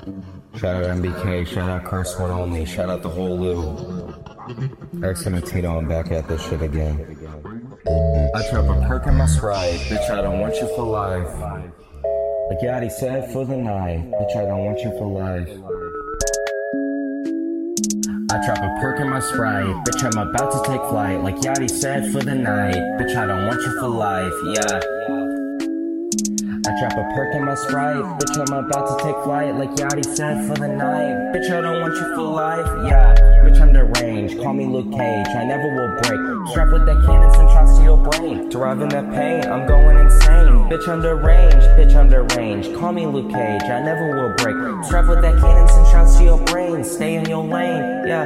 Shout out MBK, shout out Curse One Only, shout out the whole Lou. X and Tino, I'm back at this shit again. I trap a perk in my Sprite, bitch, I don't want you for life. Like Yachty said for the night, bitch, I don't want you for life. I trap a perk in my Sprite, bitch, I'm about to take flight. Like Yachty said for the night, bitch, I don't want you for life, yeah. I trap a perk in my Sprite, bitch, I'm about to take flight. Like Yachty said for the night, bitch, I don't want you for life, yeah. Bitch, I'm deranged, call me Luke Cage, I never will break. Strapped with that cannon, send shots to your brain. Deriving that pain, I'm going insane. Bitch, I'm deranged, call me Luke Cage, I never will break. Strapped with that cannon, send shots to your brain. Stay in your lane, yeah.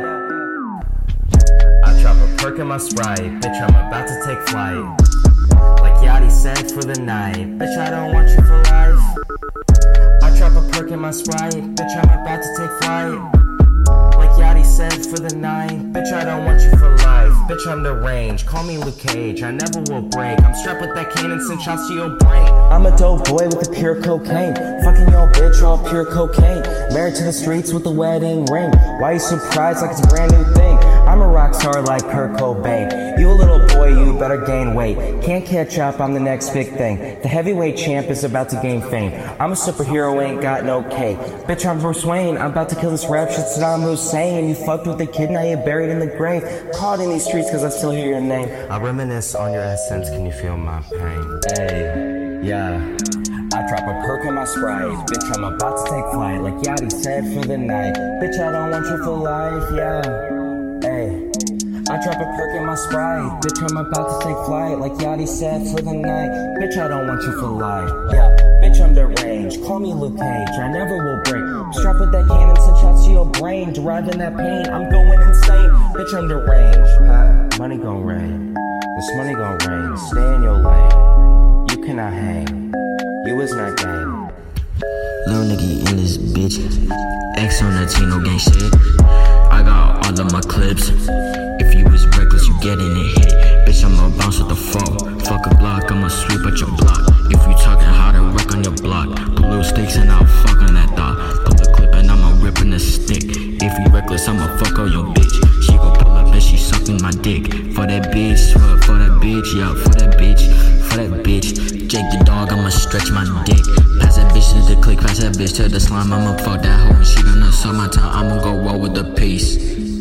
I trap a perk in my Sprite, bitch, I'm about to take flight. Like Yachty said for the night, bitch, I don't want you for life. I trap a perk in my Sprite, bitch, I'm about to take flight. Like Yachty said for the night, bitch, I don't want you for life. Bitch, I'm deranged, call me Luke Cage, I never will break. I'm strapped with that cannon, send shots to your brain. I'm a dope boy with the pure cocaine. Fucking your bitch, all pure cocaine. Married to the streets with the wedding ring. Why you surprised like it's a brand new thing? I'm a rock star like Kurt Cobain. You a little boy, you better gain weight. Can't catch up, I'm the next big thing. The heavyweight champ is about to gain fame. I'm a superhero, ain't got no cape. Bitch, I'm Bruce Wayne, I'm about to kill this rap shit Saddam Hussein. You fucked with the kid, now you're buried in the grave. Caught in these streets cause I still hear your name. I reminisce on your essence, can you feel my pain? Hey, yeah. I drop a perk in my Sprite, bitch, I'm about to take flight. Like Yachty said for the night, bitch, I don't want you for life, yeah. Hey, I drop a perk in my Sprite, bitch, I'm about to take flight. Like Yachty said for the night, bitch, I don't want you for life, yeah. Bitch, I'm deranged, call me Luke Cage, I never will break. Strapped with that cannon, send shots to your brain. Deriving that pain, I'm going insane. Bitch, I'm deranged, money gon' rain, this money gon' rain. Stay in your lane, you cannot hang, you is not gang. Little nigga in this bitch, X on that Tino gang shit. I got all of my clips. If you was reckless, you getting it hit. Bitch, I'ma bounce with the fall. Fuck a block, I'ma sweep at your block. If you talking how to wreck on your block, put little sticks and I'll fuck on that dog. Pull the clip and I'ma rip in the stick. If you reckless, I'ma fuck on your bitch. She gon' pull up and she sucking my dick. For that bitch, for that bitch, yeah, for that bitch, for that bitch. Jake the dog, I'ma stretch my dick. Pass that bitch to the click, pass that bitch to the slime. I'ma fuck that hoe and she gonna suck my time. I'ma go roll with the piece.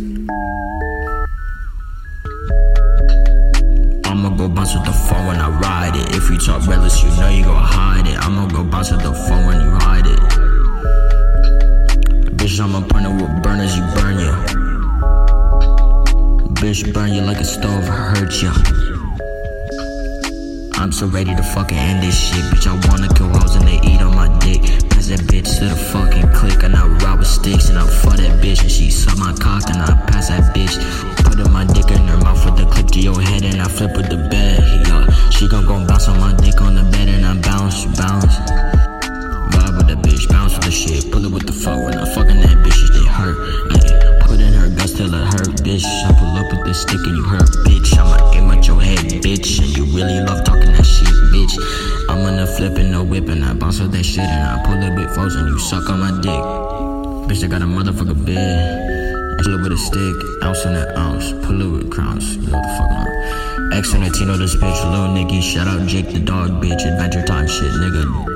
I'ma go bounce with the phone when I ride it. If you talk reckless, you know you gon' hide it. I'ma go bounce with the phone when you ride it. Bitch, I'ma burn it with burners, you burn ya. Bitch, burn you like a stove, hurt ya. I'm so ready to fucking end this shit. Bitch, I wanna kill hoes and they eat on my dick. Pass that bitch to the fucking click and I rob with sticks. And I fuck that bitch and she suck my cock and I pass that bitch. Put in my dick in her mouth with the clip to your head and I flip with the bed. Yeah. She gon' bounce on my dick on the bed and I bounce. Vibe with that bitch, bounce with the shit. Pull it with the phone when I fucking that bitch, they hurt. Yeah. Put in her guts till it hurt, bitch. I pull up with this stick and you hurt, bitch. I'ma aim at your head, bitch. And you really love talking that shit, bitch. I'm gonna flip and no whip and I bounce with that shit and I pull it with foes and you suck on my dick. Bitch, I got a motherfucker bed. Pull it with a stick, ounce in an ounce. Pull it with crowns, you know what the fuck I'm on. X on the Tino, this bitch, little nigga. Shout out Jake the dog, bitch. Adventure time shit, nigga.